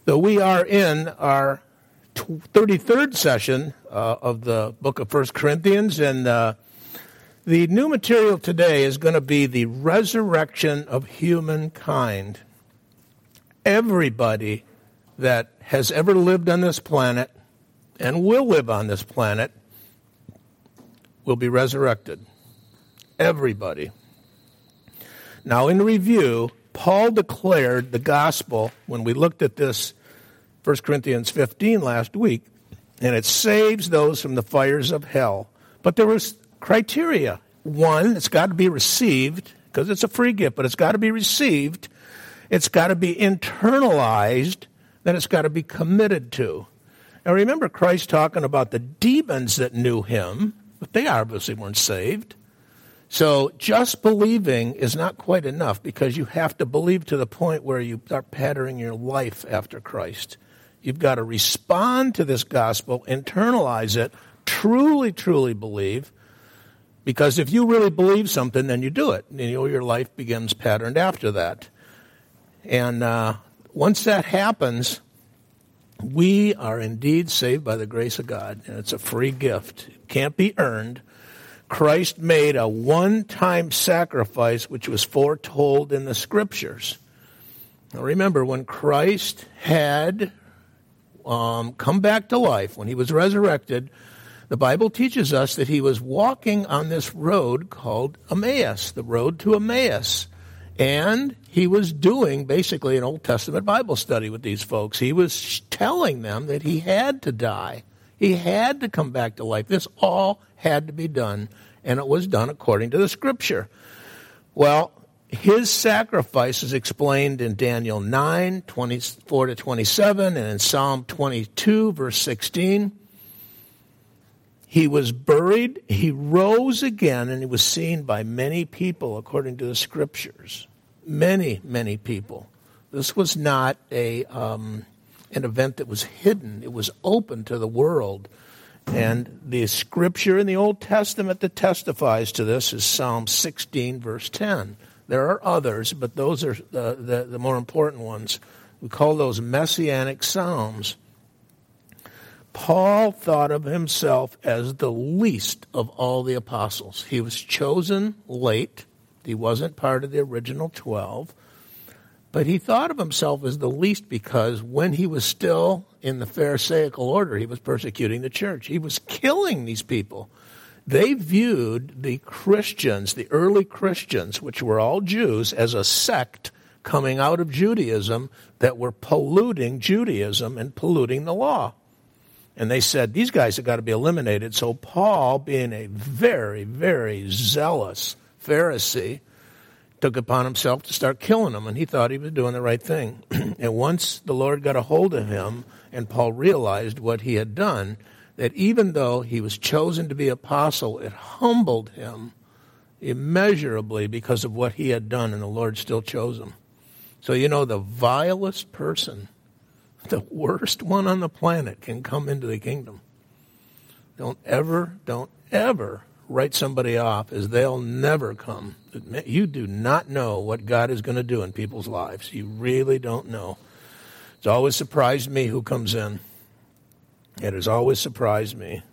Though we are in our 33rd session of the book of 1 Corinthians, and the new material today is going to be the resurrection of humankind. Everybody that has ever lived on this planet and will live on this planet will be resurrected. Everybody. Now, in review, Paul declared the gospel when we looked at this 1 Corinthians 15 last week, and it saves those from the fires of hell. But there was criteria. One, it's got to be received, because it's a free gift, but it's got to be received. It's got to be internalized. Then it's got to be committed to. Now remember Christ talking about the demons that knew him, but they obviously weren't saved. So just believing is not quite enough, because you have to believe to the point where you start patterning your life after Christ. You've got to respond to this gospel, internalize it, truly, truly believe, because if you really believe something, then you do it. And your life begins patterned after that. And once that happens, we are indeed saved by the grace of God, and it's a free gift. It can't be earned. Christ made a one-time sacrifice which was foretold in the Scriptures. Now remember, when Christ had come back to life, when he was resurrected, the Bible teaches us that he was walking on this road called Emmaus, the road to Emmaus. And he was doing basically an Old Testament Bible study with these folks. He was telling them that he had to die. He had to come back to life. This all had to be done, and it was done according to the Scripture. Well, his sacrifice is explained in Daniel 9, 24 to 27, and in Psalm 22, verse 16. He was buried, he rose again, and he was seen by many people according to the Scriptures. Many, many people. This was not an event that was hidden. It was open to the world. And the Scripture in the Old Testament that testifies to this is Psalm 16, verse 10. There are others, but those are the more important ones. We call those Messianic Psalms. Paul thought of himself as the least of all the apostles. He was chosen late. He wasn't part of the original 12. But he thought of himself as the least because when he was still in the Pharisaical order, he was persecuting the church. He was killing these people. They viewed the Christians, the early Christians, which were all Jews, as a sect coming out of Judaism that were polluting Judaism and polluting the law. And they said, these guys have got to be eliminated. So Paul, being a very, very zealous Pharisee, took upon himself to start killing them. And he thought he was doing the right thing. And once the Lord got a hold of him, and Paul realized what he had done, that even though he was chosen to be apostle, it humbled him immeasurably because of what he had done, and the Lord still chose him. So the vilest person, the worst one on the planet, can come into the kingdom. Don't ever write somebody off as they'll never come. You do not know what God is going to do in people's lives. You really don't know. It's always surprised me who comes in. It has always surprised me.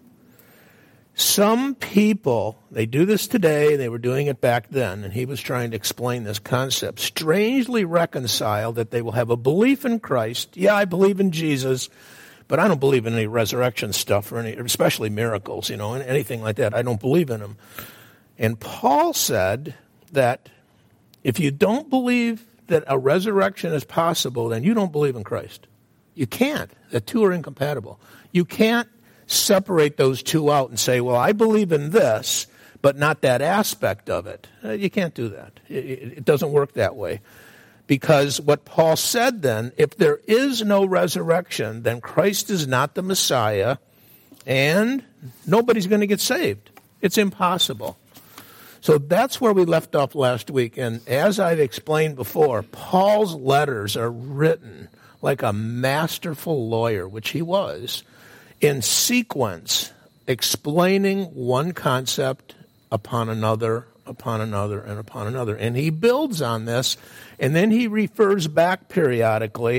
Some people, they do this today, they were doing it back then, and he was trying to explain this concept, strangely reconcile that they will have a belief in Christ. Yeah, I believe in Jesus, but I don't believe in any resurrection stuff, or especially miracles, and anything like that. I don't believe in them. And Paul said that if you don't believe that a resurrection is possible, then you don't believe in Christ. You can't. The two are incompatible. You can't separate those two out and say, well, I believe in this, but not that aspect of it. You can't do that. It doesn't work that way. Because what Paul said then, if there is no resurrection, then Christ is not the Messiah, and nobody's going to get saved. It's impossible. So that's where we left off last week. And as I've explained before, Paul's letters are written like a masterful lawyer, which he was, in sequence, explaining one concept upon another, and upon another. And he builds on this, and then he refers back periodically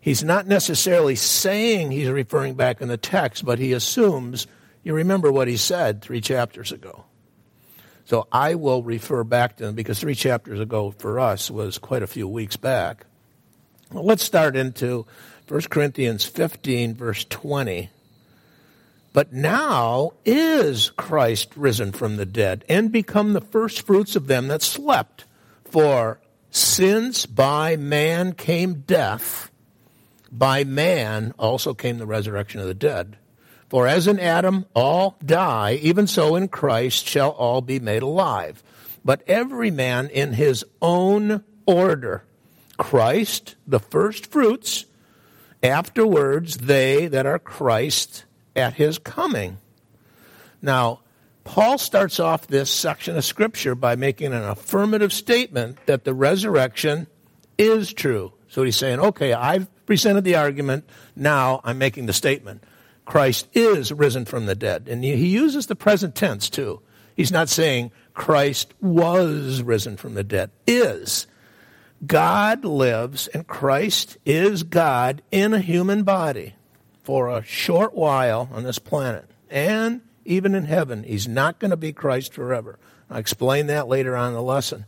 He's not necessarily saying he's referring back in the text, but he assumes you remember what he said 3 chapters ago. So I will refer back to him because 3 chapters ago for us was quite a few weeks back. Well, let's start into 1 Corinthians 15, verse 20. But now is Christ risen from the dead and become the firstfruits of them that slept. For since by man came death, by man also came the resurrection of the dead. For as in Adam all die, even so in Christ shall all be made alive. But every man in his own order. Christ, the firstfruits, afterwards they that are Christ at his coming. Now, Paul starts off this section of Scripture by making an affirmative statement that the resurrection is true. So he's saying, okay, I've presented the argument, now I'm making the statement. Christ is risen from the dead. And he uses the present tense too. He's not saying Christ was risen from the dead. Is. God lives and Christ is God in a human body for a short while on this planet. And even in heaven, he's not going to be Christ forever. I'll explain that later on in the lesson.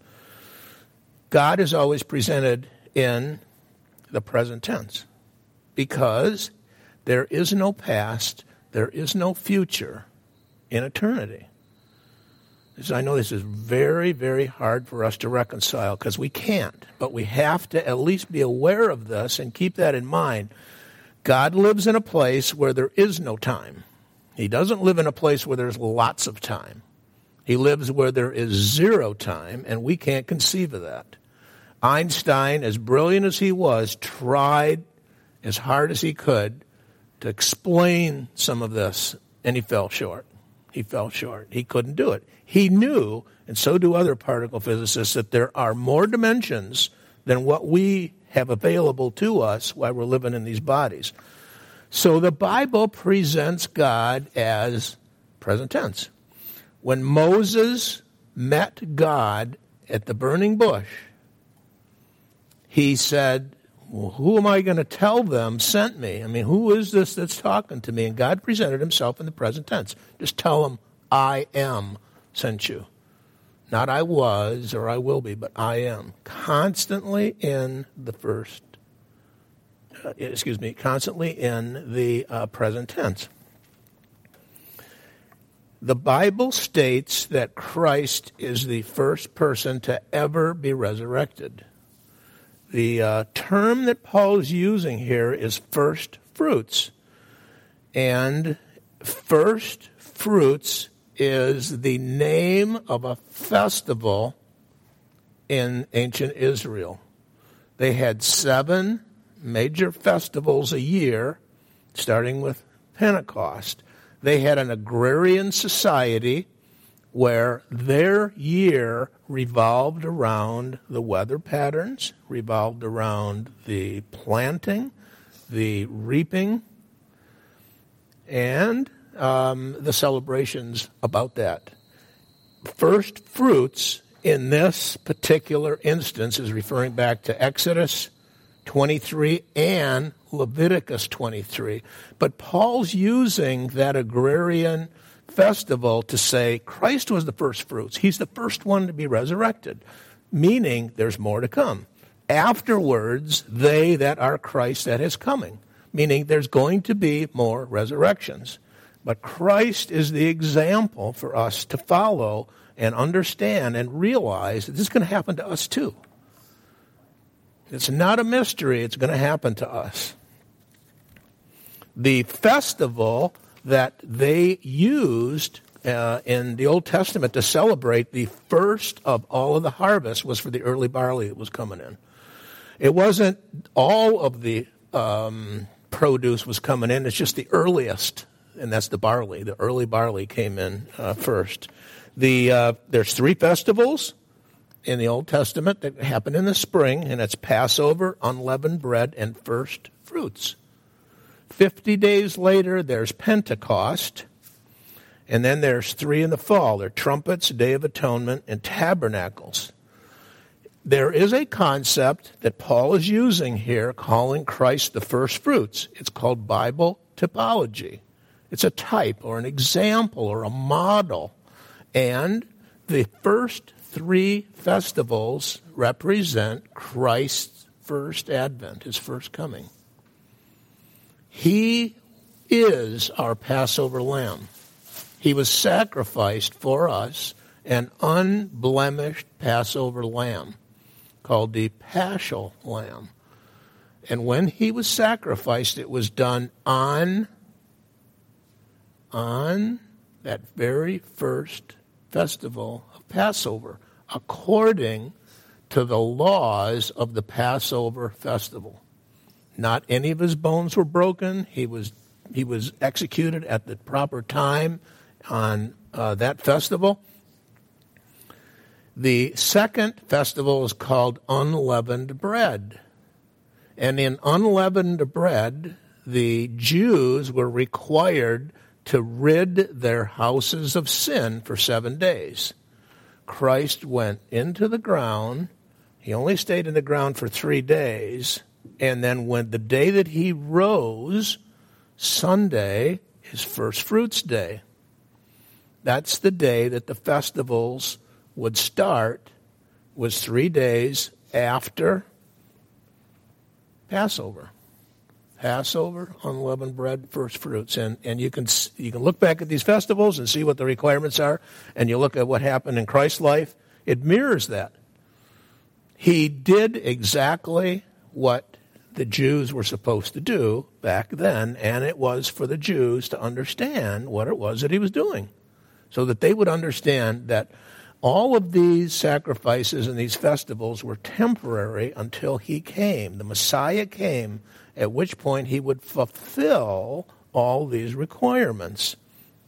God is always presented in the present tense because there is no past, there is no future in eternity. I know this is very, very hard for us to reconcile because we can't, but we have to at least be aware of this and keep that in mind. God lives in a place where there is no time. He doesn't live in a place where there's lots of time. He lives where there is zero time, and we can't conceive of that. Einstein, as brilliant as he was, tried as hard as he could to explain some of this, and he fell short. He fell short. He couldn't do it. He knew, and so do other particle physicists, that there are more dimensions than what we have available to us while we're living in these bodies. So the Bible presents God as present tense. When Moses met God at the burning bush, he said, well, who am I going to tell them sent me? I mean, who is this that's talking to me? And God presented himself in the present tense. Just tell them, I am sent you. Not I was or I will be, but I am. Constantly in the present tense. The Bible states that Christ is the first person to ever be resurrected. The term that Paul is using here is first fruits. And first fruits is the name of a festival in ancient Israel. They had 7 major festivals a year, starting with Pentecost. They had an agrarian society where their year revolved around the weather patterns, revolved around the planting, the reaping, and the celebrations about that. First fruits in this particular instance is referring back to Exodus 23 and Leviticus 23. But Paul's using that agrarian festival to say Christ was the first fruits. He's the first one to be resurrected, meaning there's more to come. Afterwards, they that are Christ at his coming, meaning there's going to be more resurrections. But Christ is the example for us to follow and understand and realize that this is going to happen to us too. It's not a mystery. It's going to happen to us. The festival that they used in the Old Testament to celebrate the first of all of the harvest was for the early barley that was coming in. It wasn't all of the produce was coming in. It's just the earliest. And that's the barley. The early barley came in first. There's 3 festivals in the Old Testament that happen in the spring, and it's Passover, unleavened bread, and first fruits. 50 days later, there's Pentecost, and then there's 3 in the fall. They're trumpets, Day of Atonement, and tabernacles. there is a concept that Paul is using here, calling Christ the first fruits. It's called Bible typology. It's a type or an example or a model. And the first three festivals represent Christ's first advent, his first coming. He is our Passover lamb. He was sacrificed for us, an unblemished Passover lamb called the Paschal Lamb. And when he was sacrificed, it was done on that very first festival of Passover, according to the laws of the Passover festival. Not any of his bones were broken. He was executed at the proper time on that festival. The second festival is called unleavened bread. And in unleavened bread, the Jews were required to rid their houses of sin for 7 days. Christ went into the ground. He only stayed in the ground for 3 days. And then when the day that he rose, Sunday, his first fruits day. That's the day that the festivals would start, was 3 days after Passover. Passover, unleavened bread, first fruits. And you can look back at these festivals and see what the requirements are, and you look at what happened in Christ's life. It mirrors that. He did exactly what the Jews were supposed to do back then, and it was for the Jews to understand what it was that he was doing, so that they would understand that all of these sacrifices and these festivals were temporary until he came. The Messiah came, at which point he would fulfill all these requirements.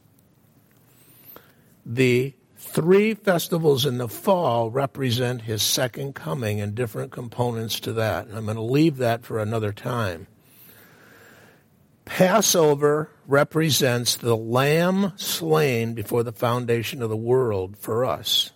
The 3 festivals in the fall represent his second coming and different components to that. And I'm going to leave that for another time. Passover represents the lamb slain before the foundation of the world for us.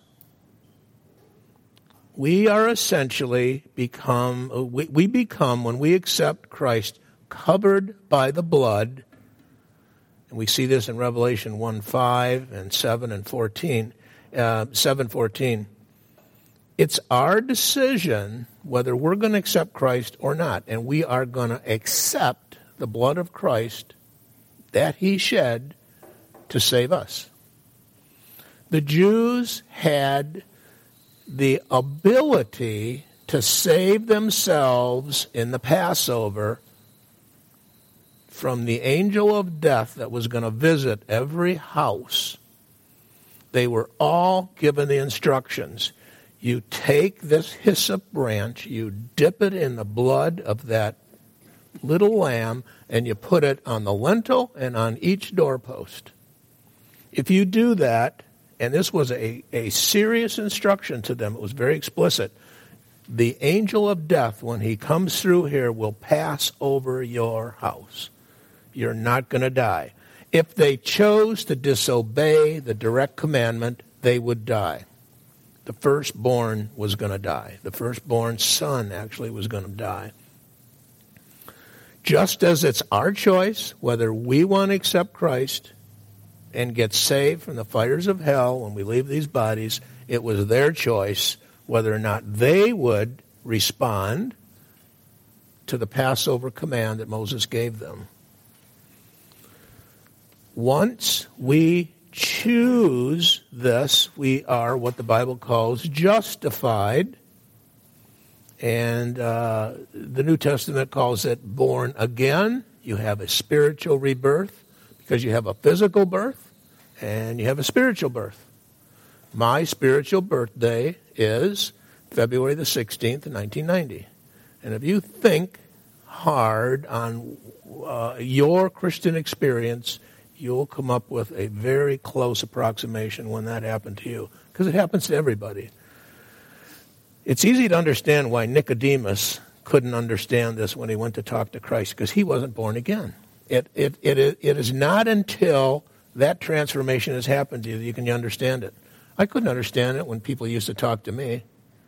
We are essentially we become, when we accept Christ, covered by the blood. And we see this in Revelation 1:5 and 7 and 14. 7:14. It's our decision whether we're going to accept Christ or not. And we are going to accept the blood of Christ that he shed to save us. The Jews had the ability to save themselves in the Passover from the angel of death that was going to visit every house. They were all given the instructions. You take this hyssop branch, you dip it in the blood of that little lamb, and you put it on the lintel and on each doorpost. If you do that, and this was a serious instruction to them, it was very explicit, the angel of death, when he comes through here, will pass over your house. You're not going to die. If they chose to disobey the direct commandment, they would die. The firstborn was going to die. The firstborn son actually was going to die. Just as it's our choice whether we want to accept Christ and get saved from the fires of hell when we leave these bodies, it was their choice whether or not they would respond to the Passover command that Moses gave them. Once we choose this, we are what the Bible calls justified. And the New Testament calls it born again. You have a spiritual rebirth because you have a physical birth and you have a spiritual birth. My spiritual birthday is February the 16th, 1990. And if you think hard on your Christian experience, you'll come up with a very close approximation when that happened to you, because it happens to everybody. It's easy to understand why Nicodemus couldn't understand this when he went to talk to Christ, because he wasn't born again. It is not until that transformation has happened to you that you can understand it. I couldn't understand it when people used to talk to me.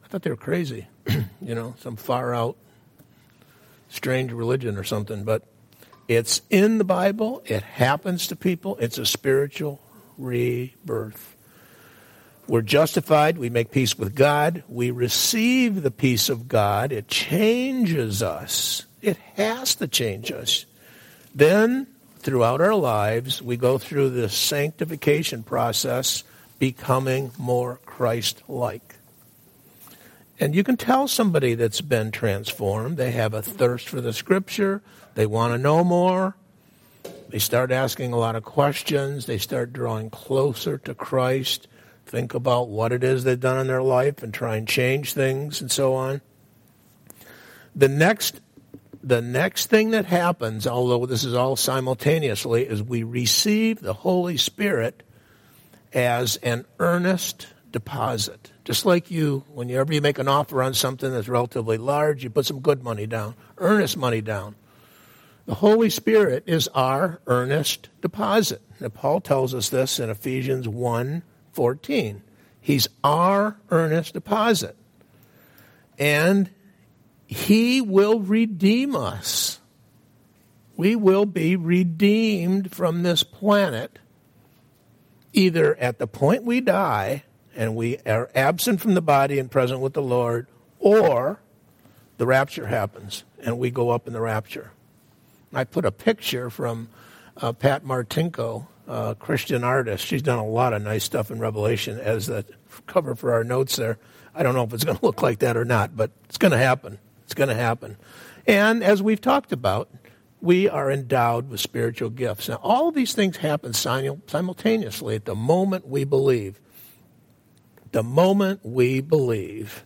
I thought they were crazy, some far out, strange religion or something. But it's in the Bible. It happens to people. It's a spiritual rebirth. We're justified. We make peace with God. We receive the peace of God. It changes us. It has to change us. Then, throughout our lives, we go through this sanctification process, becoming more Christ-like. And you can tell somebody that's been transformed. They have a thirst for the Scripture. They want to know more. They start asking a lot of questions. They start drawing closer to Christ. Think about what it is they've done in their life and try and change things and so on. The next thing that happens, although this is all simultaneously, is we receive the Holy Spirit as an earnest deposit. Just like whenever you make an offer on something that's relatively large, you put some good money down, earnest money down. The Holy Spirit is our earnest deposit. And Paul tells us this in Ephesians 1:14. He's our earnest deposit. And he will redeem us. We will be redeemed from this planet either at the point we die and we are absent from the body and present with the Lord, or the rapture happens and we go up in the rapture. I put a picture from Pat Martinko, a Christian artist. She's done a lot of nice stuff in Revelation as the cover for our notes there. I don't know if it's going to look like that or not, but it's going to happen. It's going to happen. And as we've talked about, we are endowed with spiritual gifts. Now, all of these things happen simultaneously at the moment we believe. The moment we believe.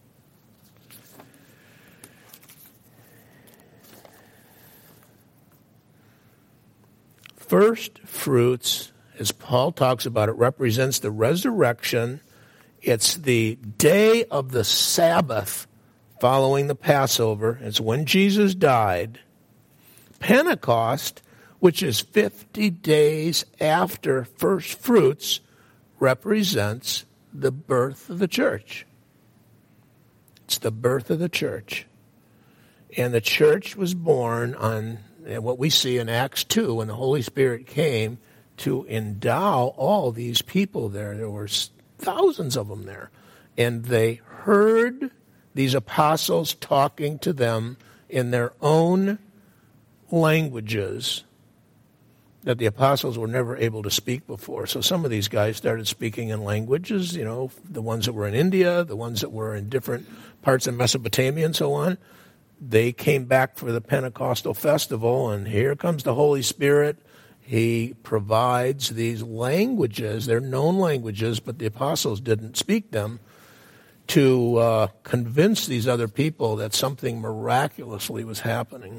First fruits, as Paul talks about it, represents the resurrection. It's the day of the Sabbath following the Passover. It's when Jesus died. Pentecost, which is 50 days after first fruits, represents the birth of the church. It's the birth of the church. And the church was born on what we see in Acts 2, when the Holy Spirit came to endow all these people there. There were thousands of them there. And they heard these apostles talking to them in their own languages that the apostles were never able to speak before. So some of these guys started speaking in languages, the ones that were in India, the ones that were in different parts of Mesopotamia and so on. They came back for the Pentecostal festival, and here comes the Holy Spirit. He provides these languages. They're known languages, but the apostles didn't speak them, to convince these other people that something miraculously was happening.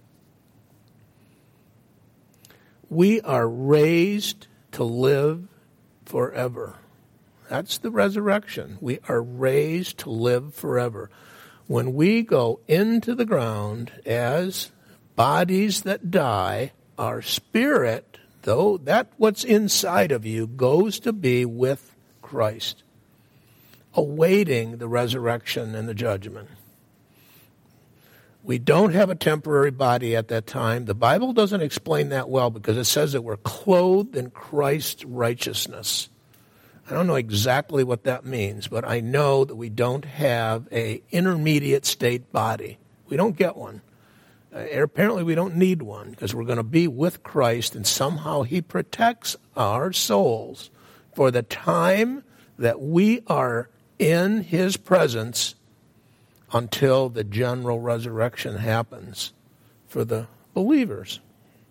We are raised to live forever. That's the resurrection. We are raised to live forever. When we go into the ground as bodies that die, our spirit, though that what's inside of you, goes to be with Christ, awaiting the resurrection and the judgment. We don't have a temporary body at that time. The Bible doesn't explain that well because it says that we're clothed in Christ's righteousness. I don't know exactly what that means, but I know that we don't have an intermediate state body. We don't get one. Apparently we don't need one because we're going to be with Christ, and somehow he protects our souls for the time that we are in his presence until the general resurrection happens for the believers.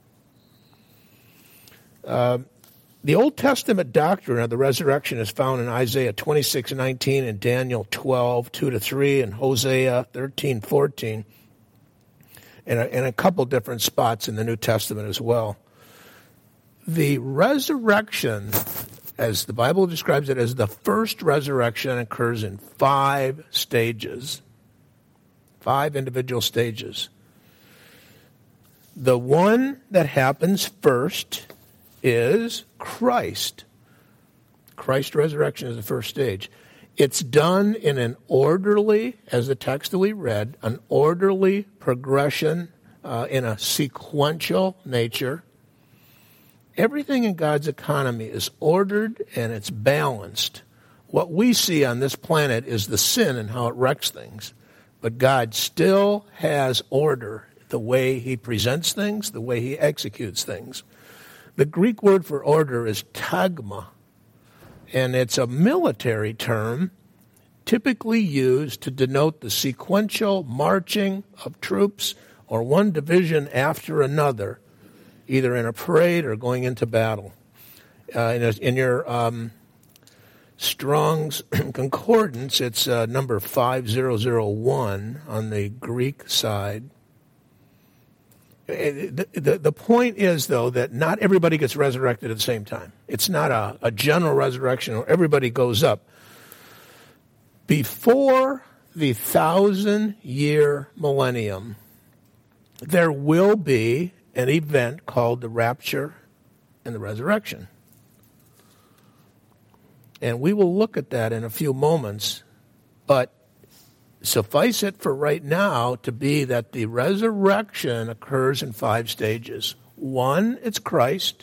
The Old Testament doctrine of the resurrection is found in Isaiah 26:19 and Daniel 12:2-3 and Hosea 13:14 and a couple different spots in the New Testament as well. The resurrection, as the Bible describes it as the first resurrection, occurs in 5 stages, 5 individual stages. The one that happens first is Christ. Christ's resurrection is the first stage. It's done in an orderly, as the text that we read, an orderly progression in a sequential nature. Everything in God's economy is ordered and it's balanced. What we see on this planet is the sin and how it wrecks things. But God still has order, the way he presents things, the way he executes things. The Greek word for order is tagma, and it's a military term typically used to denote the sequential marching of troops or one division after another, either in a parade or going into battle. In your Strong's Concordance, it's number 5001 on the Greek side. The point is, though, that not everybody gets resurrected at the same time. It's not a general resurrection where everybody goes up. Before the 1,000-year millennium, there will be an event called the rapture and the resurrection. And we will look at that in a few moments, but suffice it for right now to be that the resurrection occurs in 5 stages. 1, it's Christ.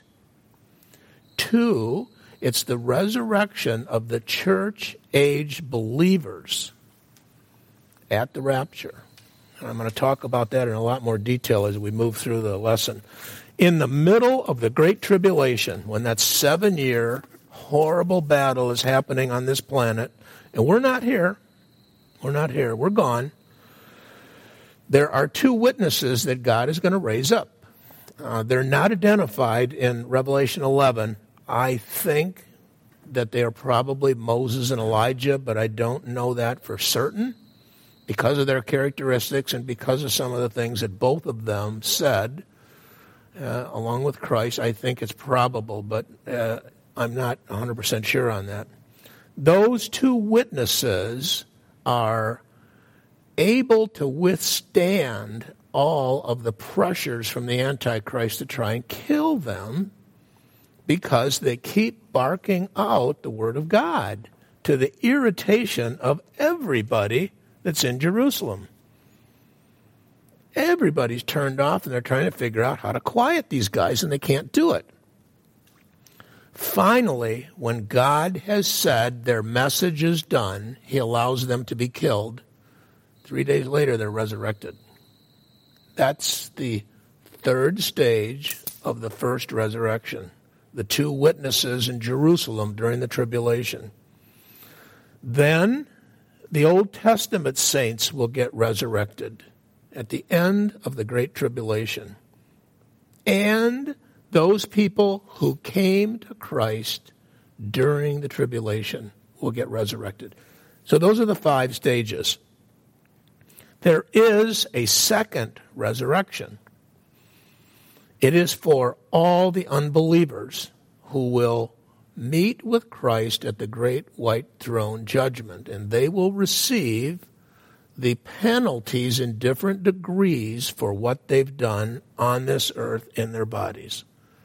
2, it's the resurrection of the church-age believers at the rapture. And I'm going to talk about that in a lot more detail as we move through the lesson. In the middle of the Great Tribulation, when that 7-year horrible battle is happening on this planet, and we're not here, we're gone, there are 2 witnesses that God is going to raise up. They're not identified in Revelation 11. I think that they are probably Moses and Elijah, but I don't know that for certain because of their characteristics and because of some of the things that both of them said, along with Christ. I think it's probable, but I'm not 100% sure on that. Those 2 witnesses are able to withstand all of the pressures from the Antichrist to try and kill them because they keep barking out the word of God to the irritation of everybody that's in Jerusalem. Everybody's turned off and they're trying to figure out how to quiet these guys, and they can't do it. Finally, when God has said their message is done, he allows them to be killed. 3 days later, they're resurrected. That's the 3rd stage of the first resurrection. The 2 witnesses in Jerusalem during the tribulation. Then the Old Testament saints will get resurrected at the end of the Great Tribulation. And those people who came to Christ during the tribulation will get resurrected. So those are the 5 stages. There is a second resurrection. It is for all the unbelievers who will meet with Christ at the great white throne judgment, and they will receive the penalties in different degrees for what they've done on this earth in their bodies.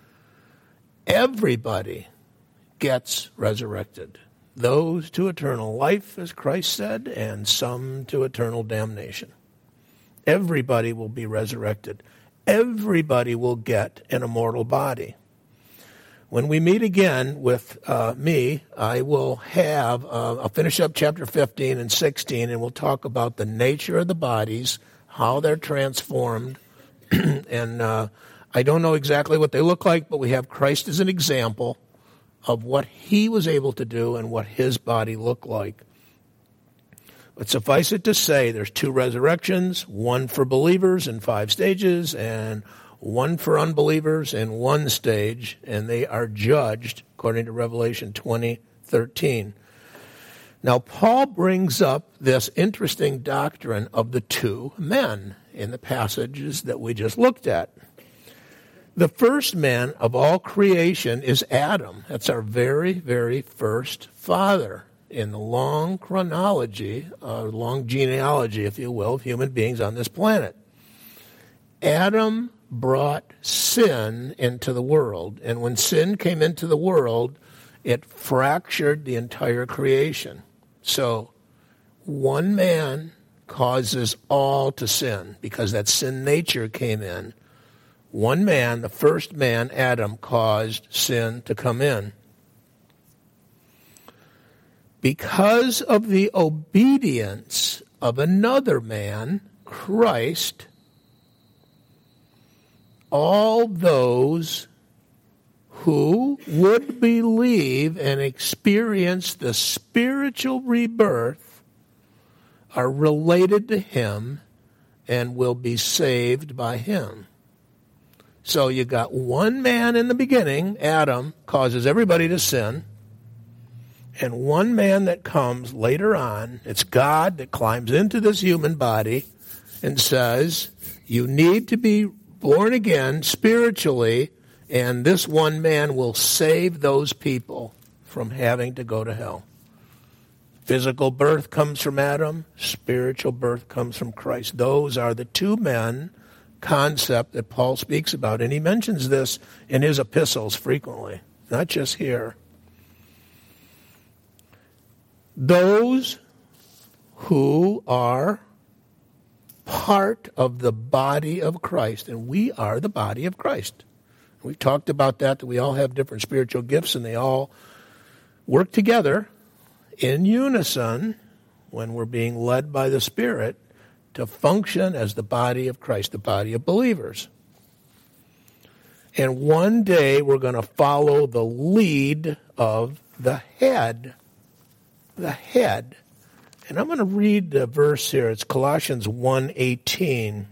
Everybody gets resurrected. Those to eternal life, as Christ said, and some to eternal damnation. Everybody will be resurrected. Everybody will get an immortal body. When we meet again with me, I will have, I'll finish up chapter 15 and 16, and we'll talk about the nature of the bodies, how they're transformed, and I don't know exactly what they look like, but we have Christ as an example of what he was able to do and what his body looked like. But suffice it to say, there's 2 resurrections, 1 for believers in 5 stages, and 1 for unbelievers in 1 stage, and they are judged according to Revelation 20:13. Now, Paul brings up this interesting doctrine of the 2 men in the passages that we just looked at. The first man of all creation is Adam. That's our very, very first father in the long chronology, long genealogy, if you will, of human beings on this planet. Adam brought sin into the world, and when sin came into the world, it fractured the entire creation. So one man causes all to sin because that sin nature came in. One man, the first man, Adam, caused sin to come in. Because of the obedience of another man, Christ, all those who would believe and experience the spiritual rebirth are related to him and will be saved by him. So you got one man in the beginning, Adam, causes everybody to sin. And one man that comes later on, it's God that climbs into this human body and says, you need to be born again spiritually, and this one man will save those people from having to go to hell. Physical birth comes from Adam. Spiritual birth comes from Christ. Those are the two men concept that Paul speaks about. And he mentions this in his epistles frequently, not just here. Those who are part of the body of Christ, and we are the body of Christ. We've talked about that we all have different spiritual gifts, and they all work together in unison when we're being led by the Spirit to function as the body of Christ, the body of believers. And one day we're going to follow the lead of the head. The head. And I'm going to read the verse here. It's Colossians 1:18,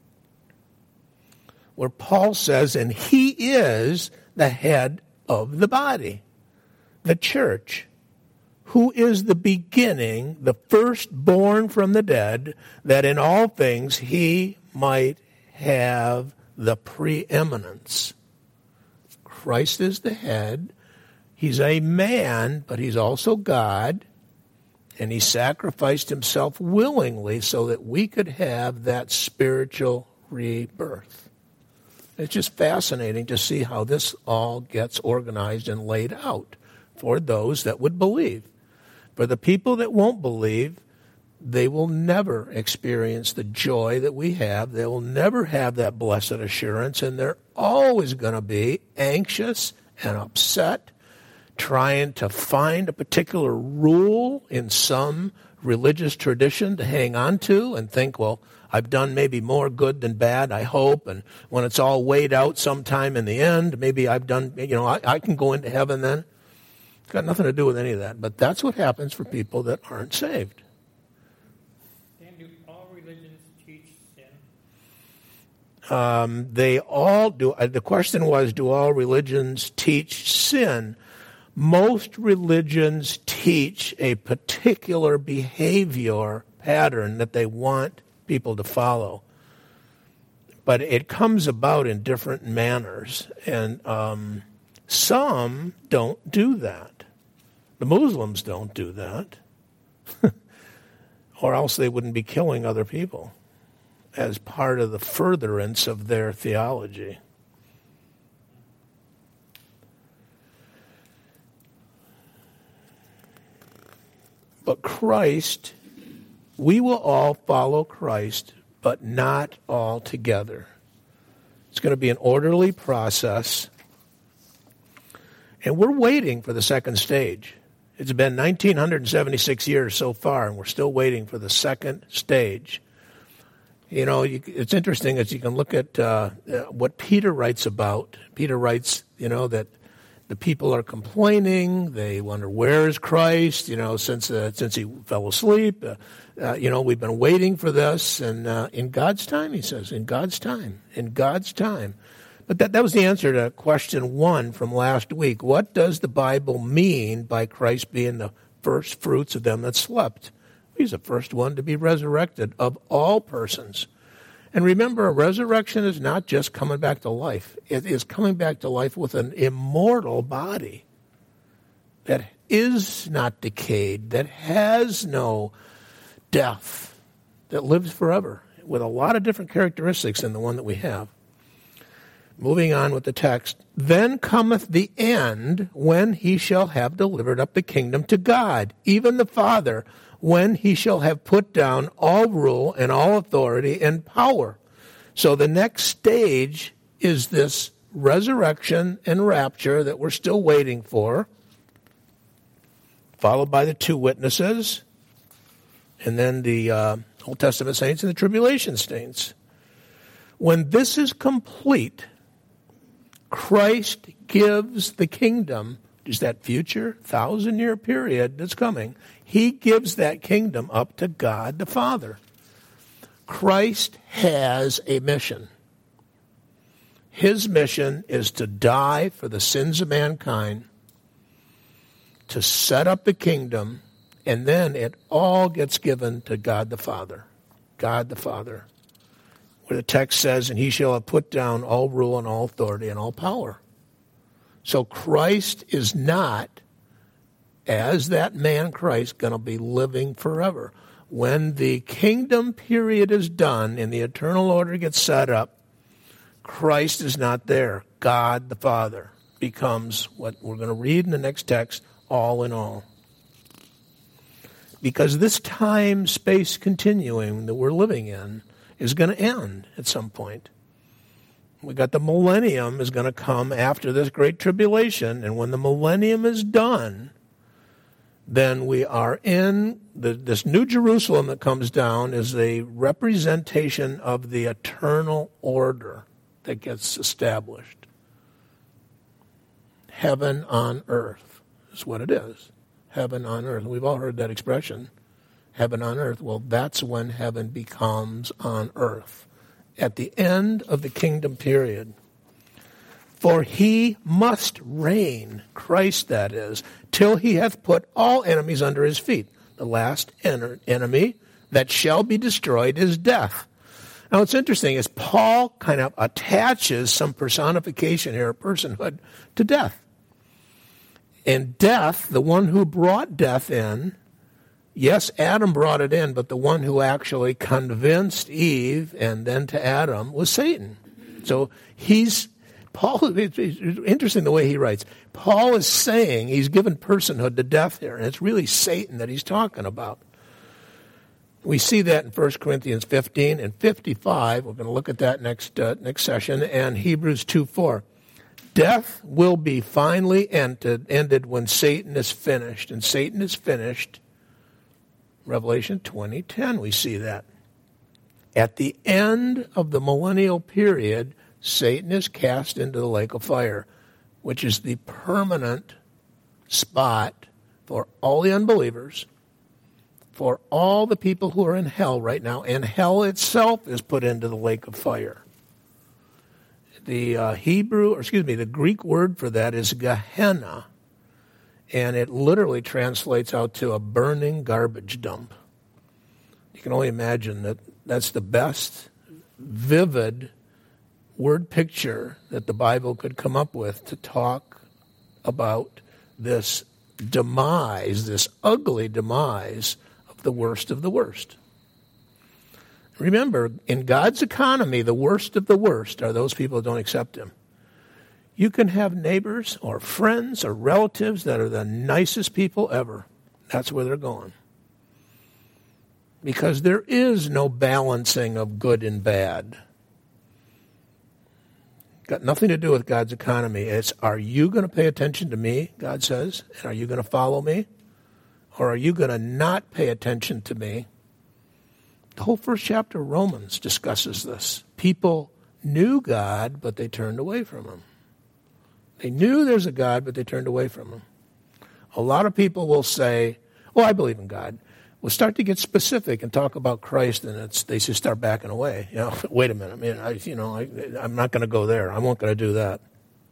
where Paul says, and he is the head of the body, the church, who is the beginning, the firstborn from the dead, that in all things he might have the preeminence. Christ is the head. He's a man, but he's also God. And he sacrificed himself willingly so that we could have that spiritual rebirth. It's just fascinating to see how this all gets organized and laid out for those that would believe. For the people that won't believe, they will never experience the joy that we have. They will never have that blessed assurance, and they're always going to be anxious and upset, trying to find a particular rule in some religious tradition to hang on to and think, well, I've done maybe more good than bad, I hope, and when it's all weighed out sometime in the end, maybe I've done, I can go into heaven then. It's got nothing to do with any of that, but that's what happens for people that aren't saved. And do all religions teach sin? They all do. The question was, do all religions teach sin? Most religions teach a particular behavior pattern that they want people to follow. But it comes about in different manners. And some don't do that. The Muslims don't do that. Or else they wouldn't be killing other people as part of the furtherance of their theology. But Christ, we will all follow Christ, but not all together. It's going to be an orderly process. And we're waiting for the second stage. It's been 1,976 years so far, and we're still waiting for the second stage. It's interesting as you can look at what Peter writes about. Peter writes, that the people are complaining. They wonder, where is Christ? Since he fell asleep. We've been waiting for this. And in God's time, he says, in God's time. But that was the answer to question 1 from last week. What does the Bible mean by Christ being the first fruits of them that slept? He's the first one to be resurrected of all persons. And remember, a resurrection is not just coming back to life. It is coming back to life with an immortal body that is not decayed, that has no death, that lives forever, with a lot of different characteristics than the one that we have. Moving on with the text. Then cometh the end, when he shall have delivered up the kingdom to God, even the Father, when he shall have put down all rule and all authority and power. So the next stage is this resurrection and rapture that we're still waiting for, followed by the two witnesses, and then the Old Testament saints and the tribulation saints. When this is complete, Christ gives the kingdom, is that future 1,000-year period that's coming, he gives that kingdom up to God the Father. Christ has a mission. His mission is to die for the sins of mankind, to set up the kingdom, and then it all gets given to God the Father. God the Father. Where the text says, and he shall have put down all rule and all authority and all power. So Christ is not, as that man Christ, going to be living forever. When the kingdom period is done and the eternal order gets set up, Christ is not there. God the Father becomes, what we're going to read in the next text, all in all. Because this time-space continuum that we're living in is going to end at some point. We got the millennium is going to come after this great tribulation, and when the millennium is done, then we are in this new Jerusalem that comes down is a representation of the eternal order that gets established. Heaven on earth is what it is. Heaven on earth. We've all heard that expression. Heaven on earth. Well, that's when heaven becomes on earth. At the end of the kingdom period. For he must reign, Christ that is, till he hath put all enemies under his feet. The last enemy that shall be destroyed is death. Now what's interesting is Paul kind of attaches some personification here, personhood, to death. And death, the one who brought death in, yes, Adam brought it in, but the one who actually convinced Eve and then to Adam was Satan. So it's interesting the way he writes. Paul is saying he's given personhood to death here, and it's really Satan that he's talking about. We see that in 1 Corinthians 15 and 55. We're going to look at that next session, and Hebrews 2:4. Death will be finally ended when Satan is finished, and Satan is finished. Revelation 20:10, we see that. At the end of the millennial period, Satan is cast into the lake of fire, which is the permanent spot for all the unbelievers, for all the people who are in hell right now, and hell itself is put into the lake of fire. The the Greek word for that is Gehenna, and it literally translates out to a burning garbage dump. You can only imagine that that's the best vivid word picture that the Bible could come up with to talk about this demise, this ugly demise of the worst of the worst. Remember, in God's economy, the worst of the worst are those people who don't accept him. You can have neighbors or friends or relatives that are the nicest people ever. That's where they're going. Because there is no balancing of good and bad. Got nothing to do with God's economy. It's, are you going to pay attention to me, God says? And are you going to follow me? Or are you going to not pay attention to me? The whole first chapter of Romans discusses this. People knew God, but they turned away from him. They knew there's a God, but they turned away from him. A lot of people will say, oh, I believe in God. We'll start to get specific and talk about Christ, and they just start backing away. You know, wait a minute. I'm not going to go there. I'm not going to do that.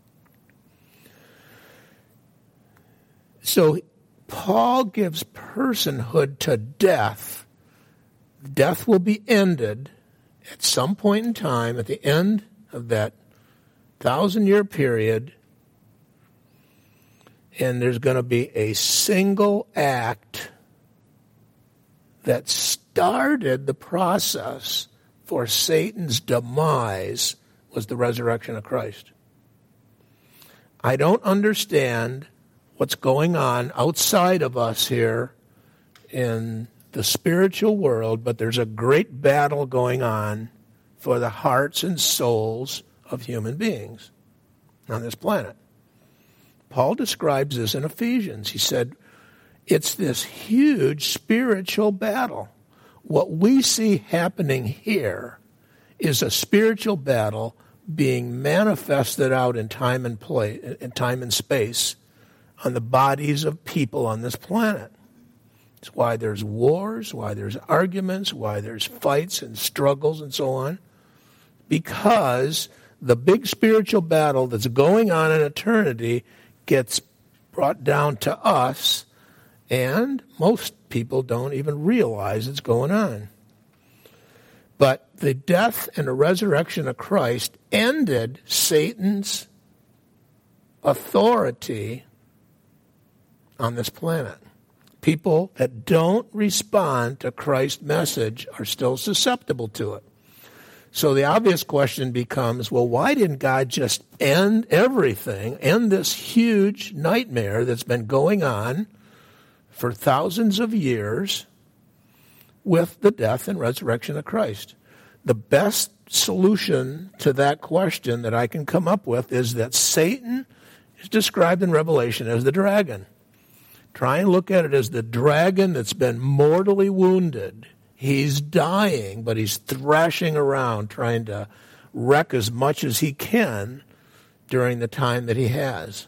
So Paul gives personhood to death. Death will be ended at some point in time at the end of that 1,000-year period, and there's going to be a single act that started the process for Satan's demise was the resurrection of Christ. I don't understand what's going on outside of us here in the spiritual world, but there's a great battle going on for the hearts and souls of human beings on this planet. Paul describes this in Ephesians. He said, it's this huge spiritual battle. What we see happening here is a spiritual battle being manifested out in time and place, in time and space, on the bodies of people on this planet. It's why there's wars, why there's arguments, why there's fights and struggles and so on. Because the big spiritual battle that's going on in eternity gets brought down to us, and most people don't even realize it's going on. But the death and the resurrection of Christ ended Satan's authority on this planet. People that don't respond to Christ's message are still susceptible to it. So the obvious question becomes, well, why didn't God just end everything, end this huge nightmare that's been going on for thousands of years with the death and resurrection of Christ? The best solution to that question that I can come up with is that Satan is described in Revelation as the dragon. Try and look at it as the dragon that's been mortally wounded. He's dying, but he's thrashing around trying to wreck as much as he can during the time that he has.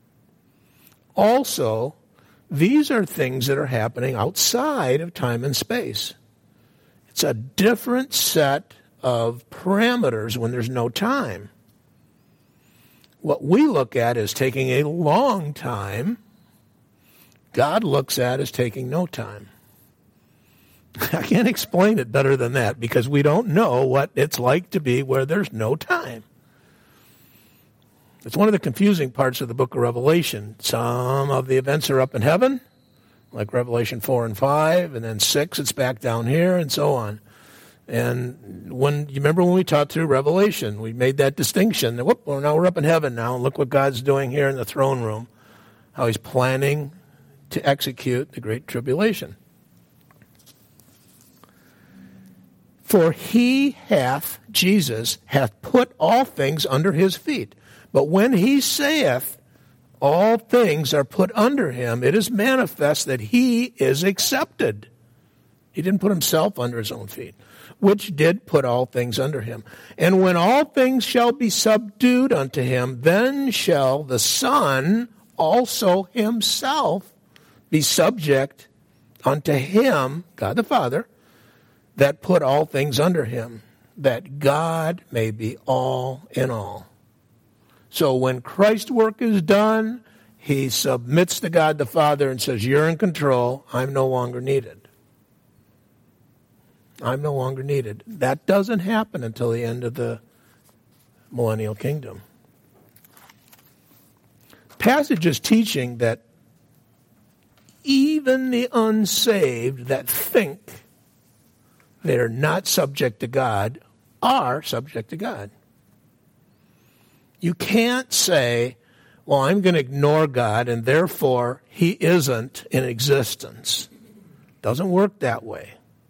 Also, these are things that are happening outside of time and space. It's a different set of parameters when there's no time. What we look at is taking a long time. God looks at as taking no time. I can't explain it better than that because we don't know what it's like to be where there's no time. It's one of the confusing parts of the book of Revelation. Some of the events are up in heaven, like Revelation 4 and 5, and then 6, it's back down here, and so on. And when you remember when we taught through Revelation, we made that distinction. That, well, now we're up in heaven now, and look what God's doing here in the throne room, how he's planning to execute the Great Tribulation. For he hath, Jesus, hath put all things under his feet. But when he saith, all things are put under him, it is manifest that he is accepted. He didn't put himself under his own feet, which did put all things under him. And when all things shall be subdued unto him, then shall the Son also himself be subject unto him, God the Father, that put all things under him, that God may be all in all. So when Christ's work is done, he submits to God the Father and says, you're in control, I'm no longer needed. I'm no longer needed. That doesn't happen until the end of the millennial kingdom. Passage is teaching that even the unsaved that think they're not subject to God are subject to God. You can't say, well, I'm going to ignore God and therefore he isn't in existence. Doesn't work that way.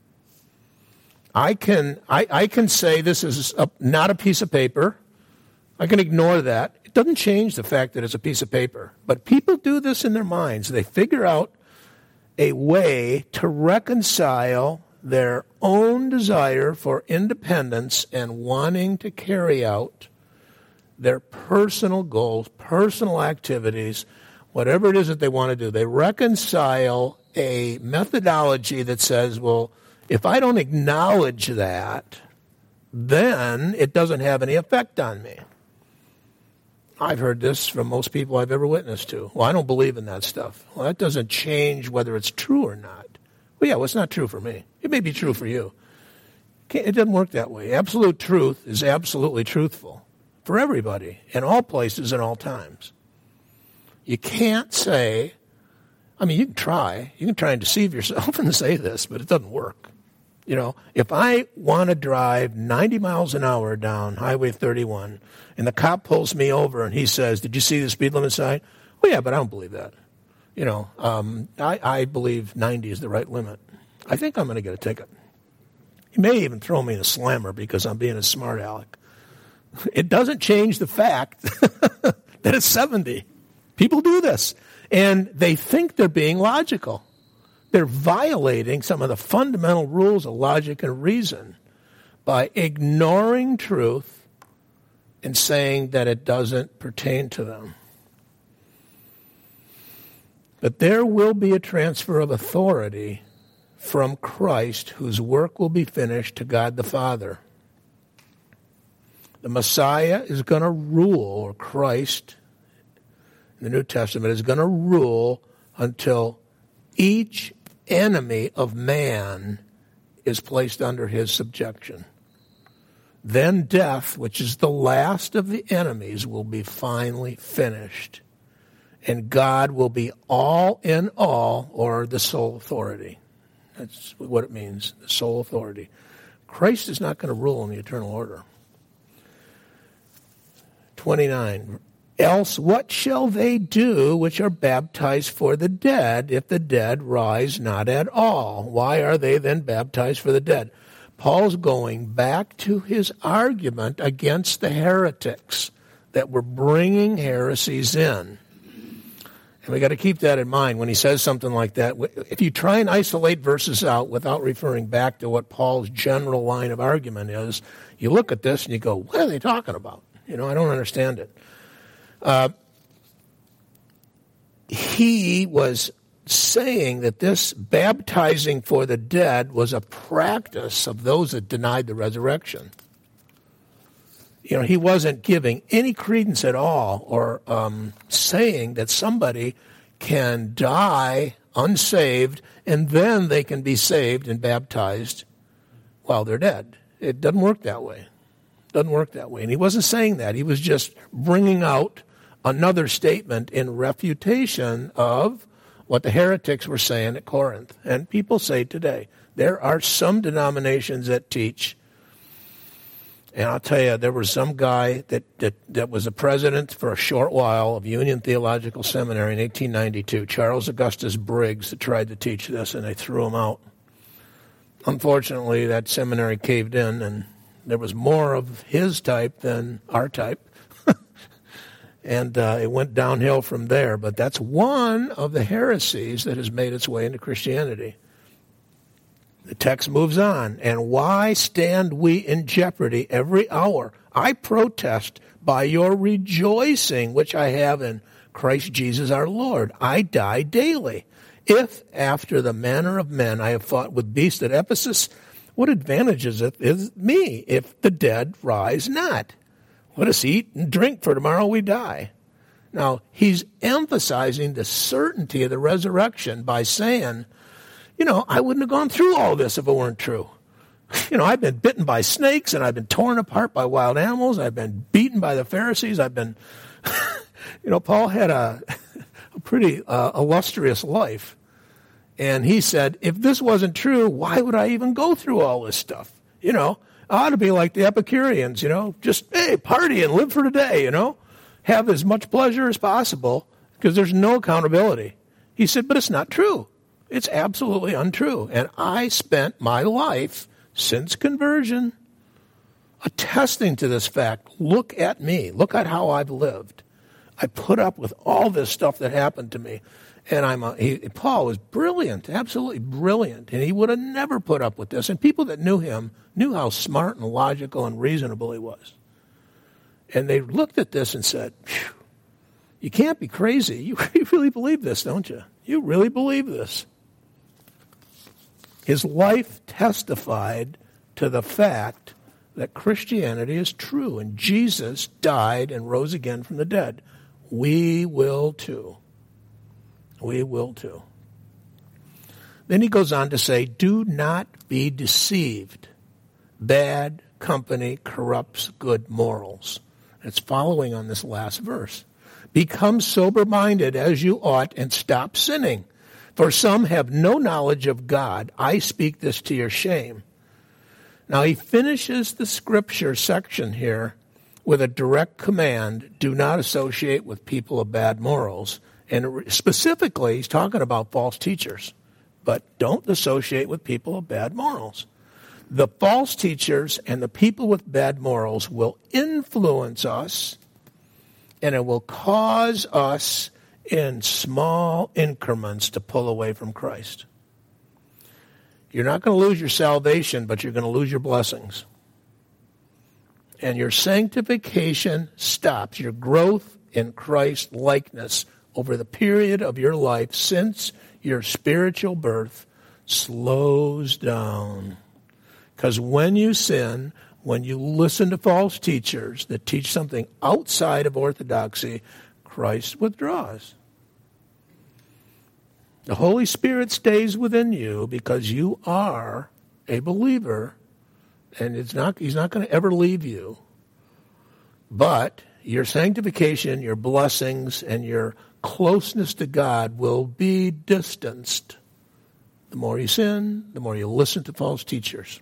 I can say this is not a piece of paper. I can ignore that. It doesn't change the fact that it's a piece of paper. But people do this in their minds. They figure out a way to reconcile their own desire for independence and wanting to carry out their personal goals, personal activities, whatever it is that they want to do. They reconcile a methodology that says, well, if I don't acknowledge that, then it doesn't have any effect on me. I've heard this from most people I've ever witnessed to. Well, I don't believe in that stuff. Well, that doesn't change whether it's true or not. Well, yeah, well, it's not true for me. It may be true for you. It doesn't work that way. Absolute truth is absolutely truthful for everybody, in all places, and all times. You can't say, I mean, you can try and deceive yourself and say this, but it doesn't work. If I want to drive 90 miles an hour down Highway 31 and the cop pulls me over and he says, "Did you see the speed limit sign?" Well, yeah, but I don't believe that. I believe 90 is the right limit. I think I'm going to get a ticket. He may even throw me in a slammer because I'm being a smart aleck. It doesn't change the fact that it's 70. People do this, and they think they're being logical. They're violating some of the fundamental rules of logic and reason by ignoring truth and saying that it doesn't pertain to them. But there will be a transfer of authority from Christ, whose work will be finished, to God the Father. The Messiah is going to rule, or Christ in the New Testament is going to rule until each enemy of man is placed under his subjection. Then death, which is the last of the enemies, will be finally finished. And God will be all in all, or the sole authority. That's what it means, the sole authority. Christ is not going to rule in the eternal order. 29. Else what shall they do which are baptized for the dead, if the dead rise not at all? Why are they then baptized for the dead? Paul's going back to his argument against the heretics that were bringing heresies in. And we got to keep that in mind when he says something like that. If you try and isolate verses out without referring back to what Paul's general line of argument is, you look at this and you go, what are they talking about? I don't understand it. He was saying that this baptizing for the dead was a practice of those that denied the resurrection. He wasn't giving any credence at all or saying that somebody can die unsaved and then they can be saved and baptized while they're dead. It doesn't work that way. And he wasn't saying that. He was just bringing out another statement in refutation of what the heretics were saying at Corinth. And people say today, there are some denominations that teach. And I'll tell you, there was some guy that was a president for a short while of Union Theological Seminary in 1892, Charles Augustus Briggs, that tried to teach this, and they threw him out. Unfortunately, that seminary caved in, and there was more of his type than our type. And it went downhill from there. But that's one of the heresies that has made its way into Christianity. The text moves on. And why stand we in jeopardy every hour? I protest by your rejoicing, which I have in Christ Jesus our Lord. I die daily. If, after the manner of men, I have fought with beasts at Ephesus, what advantage is it me if the dead rise not? Let us eat and drink, for tomorrow we die. Now, he's emphasizing the certainty of the resurrection by saying, I wouldn't have gone through all this if it weren't true. I've been bitten by snakes, and I've been torn apart by wild animals. I've been beaten by the Pharisees. I've been, Paul had a pretty illustrious life. And he said, if this wasn't true, why would I even go through all this stuff? I ought to be like the Epicureans, just, hey, party and live for today, have as much pleasure as possible because there's no accountability. He said, but it's not true. It's absolutely untrue. And I spent my life since conversion attesting to this fact. Look at me. Look at how I've lived. I put up with all this stuff that happened to me. And Paul was brilliant, absolutely brilliant. And he would have never put up with this. And people that knew him knew how smart and logical and reasonable he was. And they looked at this and said, you can't be crazy. You really believe this, don't you? You really believe this. His life testified to the fact that Christianity is true and Jesus died and rose again from the dead. We will too. We will too. Then he goes on to say, do not be deceived. Bad company corrupts good morals. It's following on this last verse. Become sober-minded as you ought and stop sinning. For some have no knowledge of God. I speak this to your shame. Now he finishes the scripture section here with a direct command, do not associate with people of bad morals. And specifically, he's talking about false teachers. But don't associate with people of bad morals. The false teachers and the people with bad morals will influence us, and it will cause us in small increments to pull away from Christ. You're not going to lose your salvation, but you're going to lose your blessings. And your sanctification stops. Your growth in Christ likeness over the period of your life since your spiritual birth slows down. Because when you sin, when you listen to false teachers that teach something outside of orthodoxy, Christ withdraws. The Holy Spirit stays within you because you are a believer, and He's not going to ever leave you. But your sanctification, your blessings, and your closeness to God will be distanced. The more you sin, the more you listen to false teachers.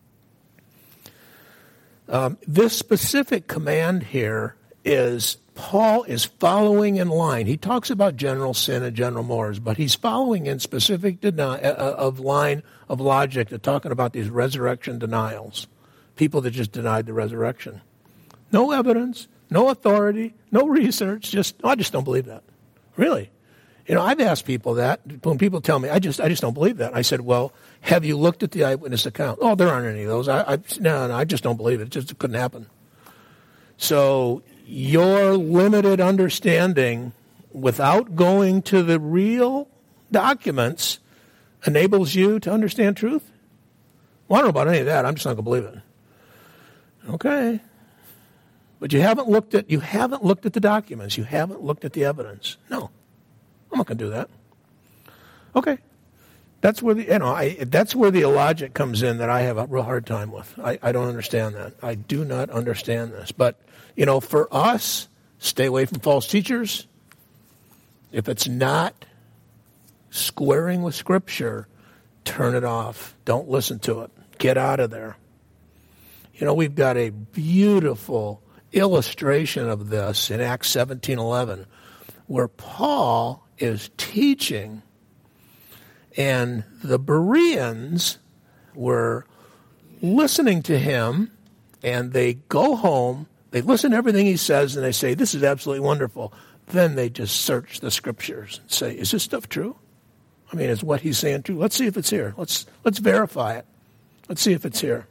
This specific command here is Paul is following in line. He talks about general sin and general morals, but he's following in specific line of logic to talking about these resurrection denials. People that just denied the resurrection. No evidence, no authority, no research, I just don't believe that. Really. I've asked people that. When people tell me, I just don't believe that. I said, well, have you looked at the eyewitness account? Oh, there aren't any of those. No, I just don't believe it. It couldn't happen. So your limited understanding without going to the real documents enables you to understand truth? Well, I don't know about any of that. I'm just not going to believe it. Okay. But you haven't looked at the documents. You haven't looked at the evidence. No. I'm not going to do that. Okay. That's where the illogic comes in that I have a real hard time with. I don't understand that. I do not understand this. But, for us, stay away from false teachers. If it's not squaring with Scripture, turn it off. Don't listen to it. Get out of there. We've got a beautiful illustration of this in Acts 17:11, where Paul is teaching, and the Bereans were listening to him, and they go home, they listen to everything he says, and they say, this is absolutely wonderful. Then they just search the Scriptures and say, is this stuff true? I mean, is what he's saying true? Let's see if it's here. Let's verify it. Let's see if it's here.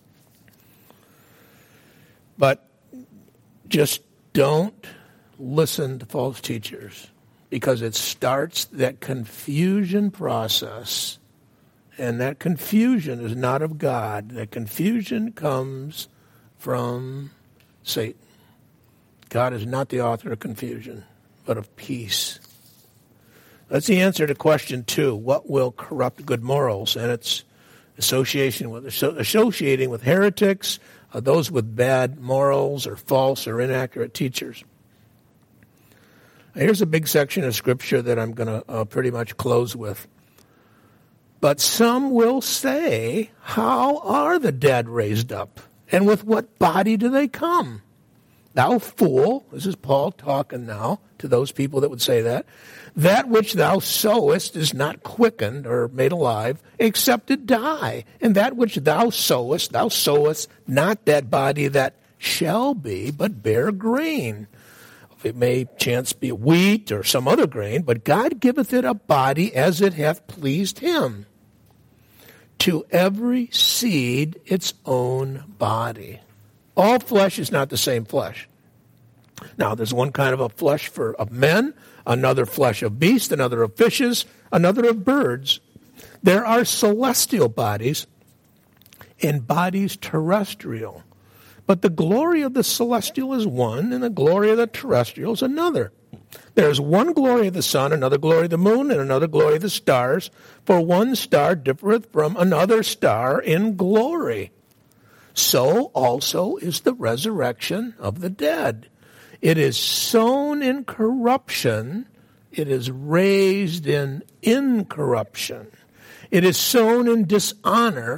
But just don't listen to false teachers, because it starts that confusion process, and that confusion is not of God. That confusion comes from Satan. God is not the author of confusion, but of peace. That's the answer to question 2. What will corrupt good morals? And it's associating with heretics, those with bad morals or false or inaccurate teachers. Here's a big section of Scripture that I'm going to pretty much close with. But some will say, how are the dead raised up? And with what body do they come? Thou fool, this is Paul talking now to those people that would say that, that which thou sowest is not quickened or made alive, except it die. And that which thou sowest not that body that shall be, but bear grain. It may chance be wheat or some other grain, but God giveth it a body as it hath pleased him. To every seed its own body. All flesh is not the same flesh. Now, there's one kind of a flesh of men, another flesh of beasts, another of fishes, another of birds. There are celestial bodies and bodies terrestrial. But the glory of the celestial is one, and the glory of the terrestrial is another. There is one glory of the sun, another glory of the moon, and another glory of the stars. For one star differeth from another star in glory. So also is the resurrection of the dead. It is sown in corruption, it is raised in incorruption. It is sown in dishonor,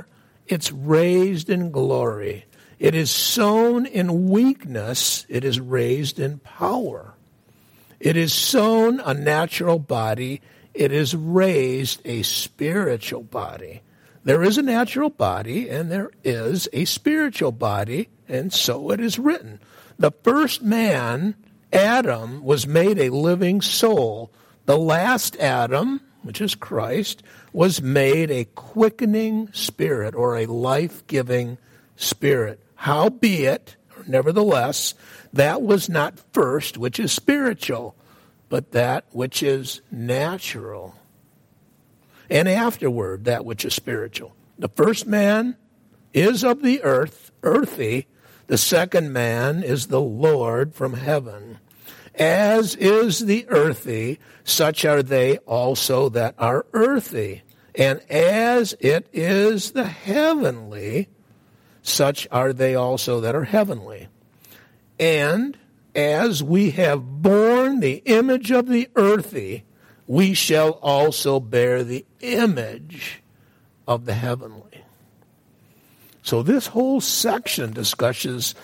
it's raised in glory. It is sown in weakness, it is raised in power. It is sown a natural body, it is raised a spiritual body. There is a natural body and there is a spiritual body, and so it is written. The first man, Adam, was made a living soul. The last Adam, which is Christ, was made a quickening spirit or a life-giving spirit. Howbeit, or nevertheless, that was not first, which is spiritual, but that which is natural. And afterward, that which is spiritual. The first man is of the earth, earthy. The second man is the Lord from heaven. As is the earthy, such are they also that are earthy. And as it is the heavenly, such are they also that are heavenly. And as we have borne the image of the earthy, we shall also bear the image of the heavenly. So this whole section discusses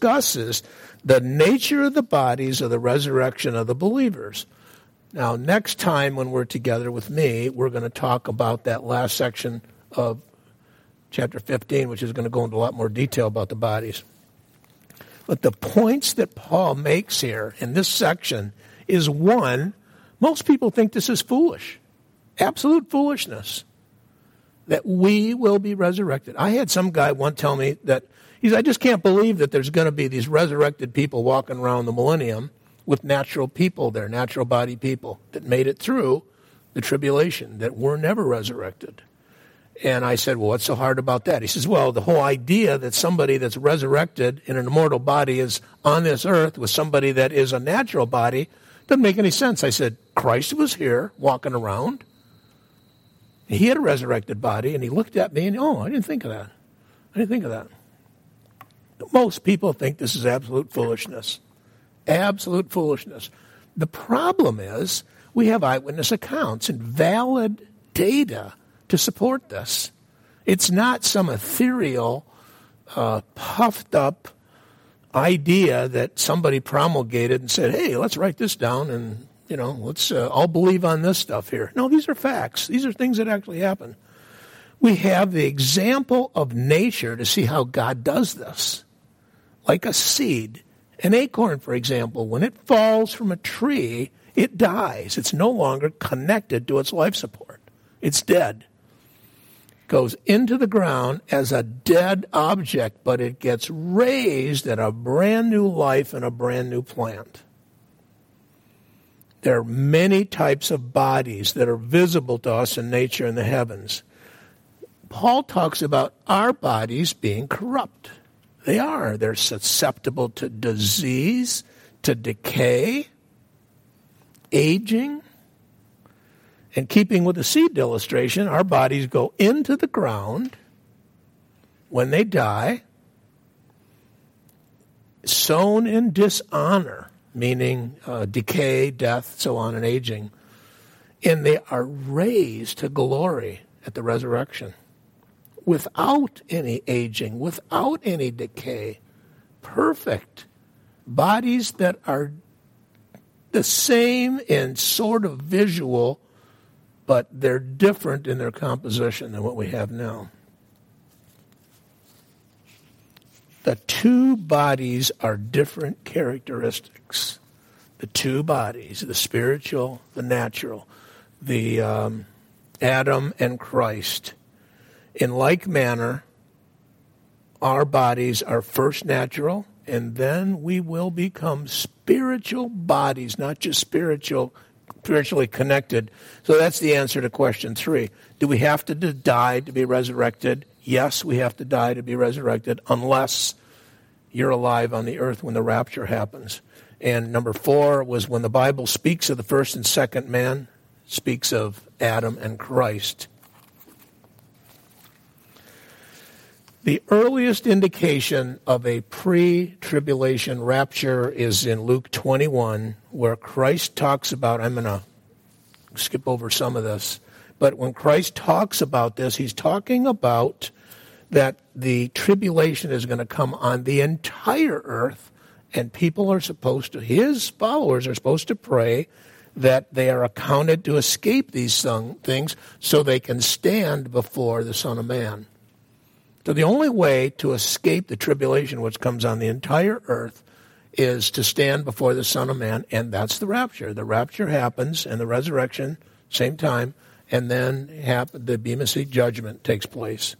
the nature of the bodies of the resurrection of the believers. Now, next time when we're together with me, we're going to talk about that last section of chapter 15, which is going to go into a lot more detail about the bodies. But the points that Paul makes here in this section is, one, most people think this is foolish, absolute foolishness, that we will be resurrected. I had some guy once tell me that, I just can't believe that there's going to be these resurrected people walking around the millennium with natural people there, natural body people that made it through the tribulation, that were never resurrected. And I said, well, what's so hard about that? He says, well, the whole idea that somebody that's resurrected in an immortal body is on this earth with somebody that is a natural body doesn't make any sense. I said, Christ was here walking around. He had a resurrected body, and he looked at me and, I didn't think of that. Most people think this is absolute foolishness. Absolute foolishness. The problem is we have eyewitness accounts and valid data to support this. It's not some ethereal, puffed up idea that somebody promulgated and said, hey, let's write this down and, let's all believe on this stuff here. No, these are facts. These are things that actually happen. We have the example of nature to see how God does this. Like a seed. An acorn, for example, when it falls from a tree, it dies. It's no longer connected to its life support. It's dead. Goes into the ground as a dead object, but it gets raised at a brand new life and a brand new plant. There are many types of bodies that are visible to us in nature in the heavens. Paul talks about our bodies being corrupt. They are. They're susceptible to disease, to decay, aging. And keeping with the seed illustration, our bodies go into the ground when they die, sown in dishonor, meaning decay, death, so on, and aging. And they are raised to glory at the resurrection without any aging, without any decay. Perfect. Bodies that are the same in sort of visual, but they're different in their composition than what we have now. The two bodies are different characteristics. The two bodies, the spiritual, the natural, the Adam and Christ. In like manner, our bodies are first natural, and then we will become spiritual bodies, not just spiritually connected. So that's the answer to question 3. Do we have to die to be resurrected? Yes, we have to die to be resurrected, unless you're alive on the earth when the rapture happens. And number 4 was when the Bible speaks of the first and second man, speaks of Adam and Christ. The earliest indication of a pre-tribulation rapture is in Luke 21, where Christ talks about, I'm going to skip over some of this, but when Christ talks about this, he's talking about that the tribulation is going to come on the entire earth, and people are supposed to, his followers are supposed to pray that they are accounted to escape these things so they can stand before the Son of Man. So the only way to escape the tribulation which comes on the entire earth is to stand before the Son of Man, and that's the rapture. The rapture happens and the resurrection, same time, and then the Bema Seat judgment takes place.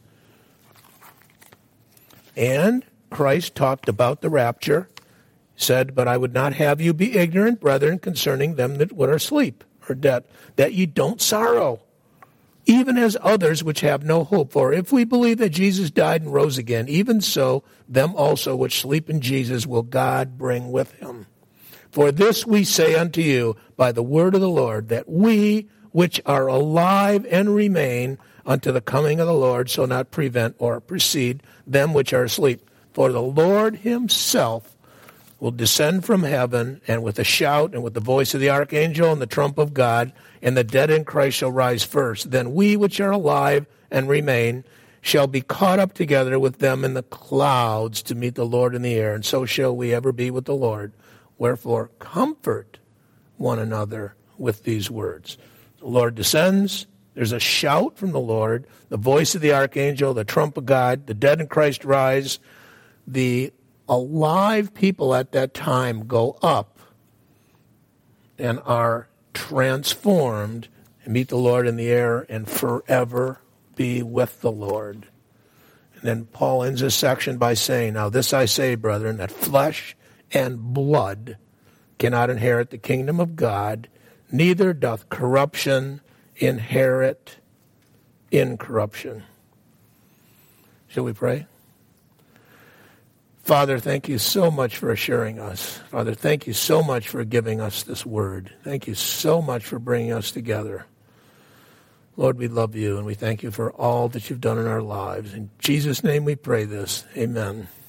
And Christ talked about the rapture, said, "But I would not have you be ignorant, brethren, concerning them that are asleep or dead, that ye don't sorrow, even as others which have no hope. For if we believe that Jesus died and rose again, even so them also which sleep in Jesus will God bring with him. For this we say unto you by the word of the Lord, that we which are alive and remain unto the coming of the Lord shall not prevent or precede them which are asleep. For the Lord himself will descend from heaven, and with a shout, and with the voice of the archangel, and the trump of God, and the dead in Christ shall rise first. Then we which are alive and remain shall be caught up together with them in the clouds to meet the Lord in the air, and so shall we ever be with the Lord. Wherefore comfort one another with these words." The Lord descends, there's a shout from the Lord, the voice of the archangel, the trump of God, the dead in Christ rise. The alive people at that time go up and are transformed and meet the Lord in the air and forever be with the Lord. And then Paul ends this section by saying, "Now this I say, brethren, that flesh and blood cannot inherit the kingdom of God, neither doth corruption inherit incorruption." Shall we pray? Father, thank you so much for assuring us. Father, thank you so much for giving us this word. Thank you so much for bringing us together. Lord, we love you, and we thank you for all that you've done in our lives. In Jesus' name we pray this. Amen.